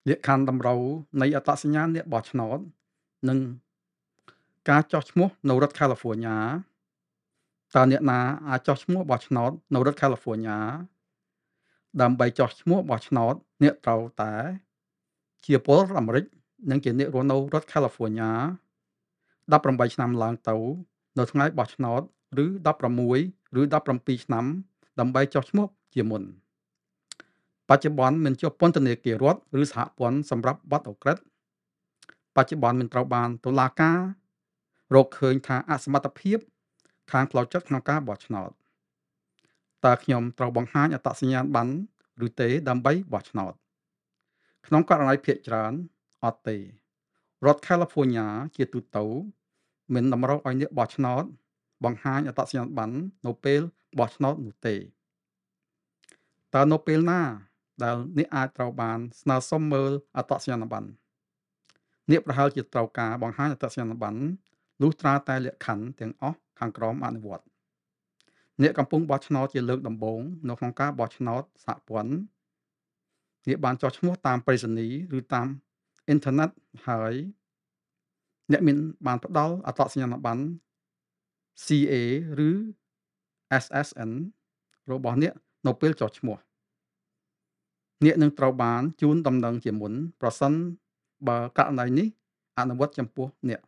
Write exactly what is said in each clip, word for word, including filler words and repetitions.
លក្ខខណ្ឌតម្រូវនៃអត្តសញ្ញាណអ្នកបោះឆ្នោត និងការចុះឈ្មោះនៅរដ្ឋ California តើអ្នកណាអាចចុះឈ្មោះបោះឆ្នោតនៅរដ្ឋ California ដើម្បីចុះឈ្មោះបោះឆ្នោត អ្នកត្រូវតែជាពលរដ្ឋអាមេរិក និងជាអ្នករស់នៅរដ្ឋ California ដប់ប្រាំបីឆ្នាំឡើងទៅនៅថ្ងៃបោះឆ្នោត ឬដប់ប្រាំមួយ ឬដប់ប្រាំពីរឆ្នាំដើម្បីចុះឈ្មោះជាមុន បច្ចុប្បន្នមានជាប់ពន្ធនាគាររដ្ឋ ឬសហព័ន្ធសម្រាប់បទឧក្រិដ្ឋ បច្ចុប្បន្នមានត្រូវបានតុលាការរកឃើញថាអសមត្ថភាពខាងផ្លូវចិត្តក្នុងការបោះឆ្នោត តើខ្ញុំត្រូវបង្ហាញអត្តសញ្ញាណប័ណ្ណឬទេដើម្បីបោះឆ្នោត ក្នុងករណីភាគច្រើនអត់ទេ រដ្ឋ California ជាទូទៅមិនតម្រូវឲ្យអ្នកបោះឆ្នោតបង្ហាញអត្តសញ្ញាណប័ណ្ណនៅពេលបោះឆ្នោតនោះទេ តើនៅពេលណាដែលអ្នកអាចត្រូវបានស្នើសុំមើលអត្តសញ្ញាណប័ណ្ណ អ្នកប្រហែលជាត្រូវការបង្ហាញអត្តសញ្ញាណប័ណ្ណលុះត្រាតែលក្ខខណ្ឌទាំងអស់ខាងក្រោមអនុវត្ត អ្នកកំពុងបោះឆ្នោតជាលើកដំបូងនៅក្នុងការបោះឆ្នោតសហព័ន្ធ អ្នកបានចុះឈ្មោះតាមប្រៃសណីយ៍ឬតាមអ៊ីនធឺណិតហើយអ្នកមានបានផ្ដល់អត្តសញ្ញាណប័ណ្ណ C A ឬ S S N របស់អ្នកនៅពេលចុះឈ្មោះ អ្នកនឹងត្រូវបានជូនដំណឹងជាមុនប្រសិនបើករណីនេះអនុវត្តចំពោះអ្នក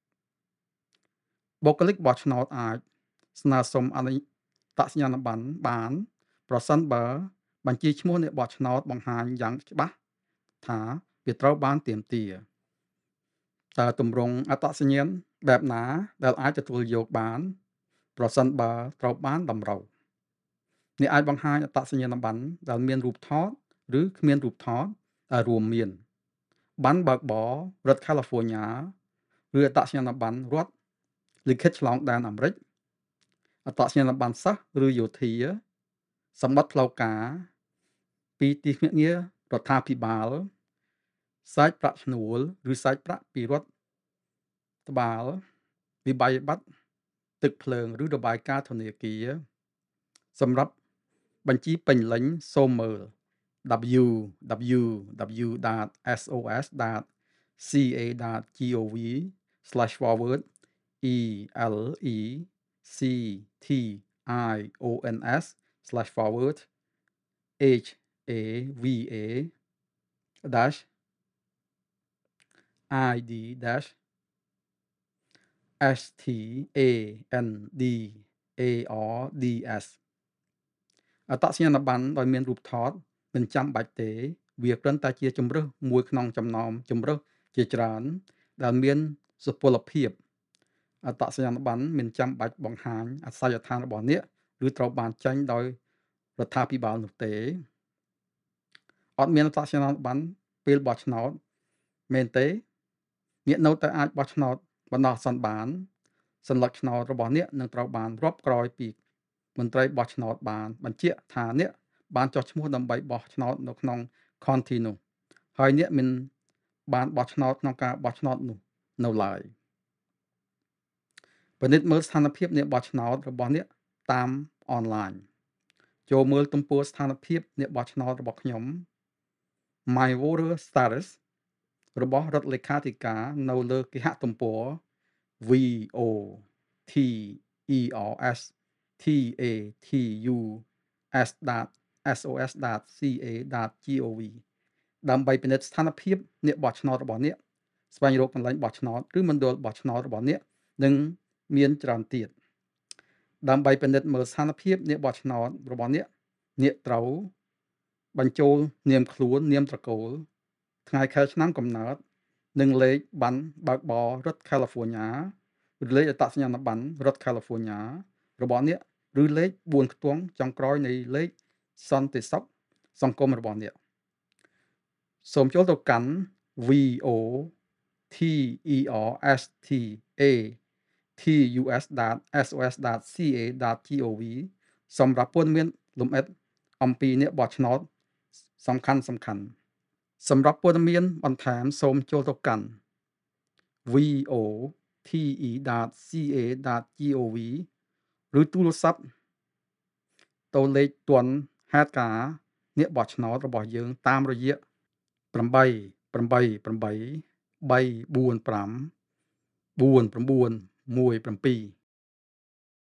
បុគ្គលិកបោះឆ្នោតអាចស្នើសុំអត្តសញ្ញាណប័ណ្ណបានប្រសិនបើបញ្ជីឈ្មោះអ្នកបោះឆ្នោតបង្ហាញយ៉ាងច្បាស់ថាវាត្រូវបានទាមទារ តើទម្រង់អត្តសញ្ញាណបែបណាដែលអាចទទួលយកបានប្រសិនបើត្រូវបានតម្រូវ អ្នកអាចបង្ហាញអត្តសញ្ញាណប័ណ្ណដែលមានរូបថតឬគ្មានរូបថតដែលរួមមានប័ណ្ណបើកបររដ្ឋ California ឬអត្តសញ្ញាណប័ណ្ណរដ្ឋលិខិតឆ្លងដែនអាមេរិក អត្តសញ្ញាណប័ណ្ណសិស្សឬយោធា សម្បត្តិផ្លូវការពីទីភ្នាក់ងាររដ្ឋាភិបាល សាច់ប្រាក់ឈ្នួលឬសាច់ប្រាក់ពីរដ្ឋបាល វិប័យប័ត្រទឹកភ្លើងឬរបាយការណ៍ធនាគារ សម្រាប់បញ្ជីពេញលេញសូមមើល w w w dot s o s dot c a dot gov slash forward e l e c t i o n s slash forward h a v a dash i d dash s t a n d a r d s អត្តសញ្ញាណប័ណ្ណដោយមានរូបថតមិនចាំបាច់ទេវាគ្រាន់តែជាជំរើសមួយក្នុងចំណោមជំរើសជាច្រើនដែលមានសុពលភាពអត្តសញ្ញាណប័ណ្ណមិនចាំបាច់បង្ហាញអាសយដ្ឋានរបស់អ្នកឬត្រូវបានចេញដោយរដ្ឋាភិបាលនោះទេអត់មានអត្តសញ្ញាណប័ណ្ណពេលបោះឆ្នោតមែនទេអ្នកនៅតែអាចបោះឆ្នោតបណ្ដោះអាសន្នបានសញ្ញាឆ្នោតរបស់អ្នកនឹងត្រូវបានរាប់ក្រោយពីមន្ត្រីបោះឆ្នោតបានបញ្ជាក់ថាអ្នកបានចុះឈ្មោះដើម្បីបោះឆ្នោតនៅក្នុង County នោះហើយអ្នកមិនបានបោះឆ្នោតក្នុងការបោះឆ្នោតនោះនៅឡើយពិនិត្យមើលស្ថានភាពអ្នកបោះឆ្នោតរបស់អ្នកតាមអនឡាញចូលមើលទំព័រស្ថានភាពអ្នកបោះឆ្នោតរបស់ខ្ញុំ My Voter Status របស់រដ្ឋលេខាធិការនៅលើគេហទំព័រ v o t e r s t a t u s dot s o s dot c a dot gov ដើម្បីពិនិត្យស្ថានភាពអ្នកបោះឆ្នោតរបស់អ្នកស្វែងរកកន្លែងបោះឆ្នោតឬមណ្ឌលបោះឆ្នោតរបស់អ្នកនិងមានច្រើនទៀតដើម្បីពិនិត្យមើលស្ថានភាពអ្នកបោះឆ្នោតរបស់អ្នកអ្នកត្រូវបញ្ចូលនាមខ្លួននាមត្រកូលថ្ងៃខែឆ្នាំកំណើតនិងលេខប័ណ្ណបើកបររដ្ឋ California ឬលេខអត្តសញ្ញាណប័ណ្ណរដ្ឋ California របស់អ្នកឬលេខបួនខ្ទង់ចុងក្រោយនៃលេខសន្តិសុខសង្គមរបស់អ្នកសូមចូលទៅកាន់ v o t e r s t a t u s dot s o s dot c a dot gov សម្រាប់ព័ត៌មានលម្អិតអំពីអ្នកបោះឆ្នោតសំខាន់សំខាន់សម្រាប់ព័ត៌មានបន្ថែមសូមចូលទៅកាន់ v o t e dot c a dot gov ឬទូរស័ព្ទទៅលេខទាន់ហេតុការណ៍អ្នកបោះឆ្នោតរបស់យើងតាមរយៈ 8 8 8 3 4 5 4 9 1 7